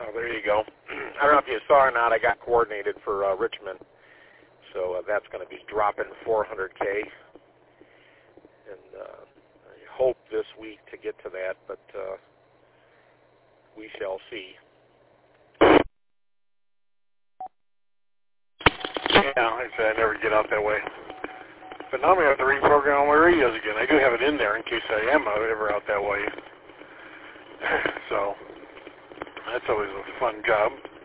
Well, there you go. I don't know if you saw or not, I got coordinated for Richmond. So that's going to be dropping 400K. And I hope this week to get to that, but we shall see. Yeah, like I said, I never get out that way. But now I'm going to have to reprogram all my radios again. I do have it in there in case I am ever out that way. So that's always a fun job.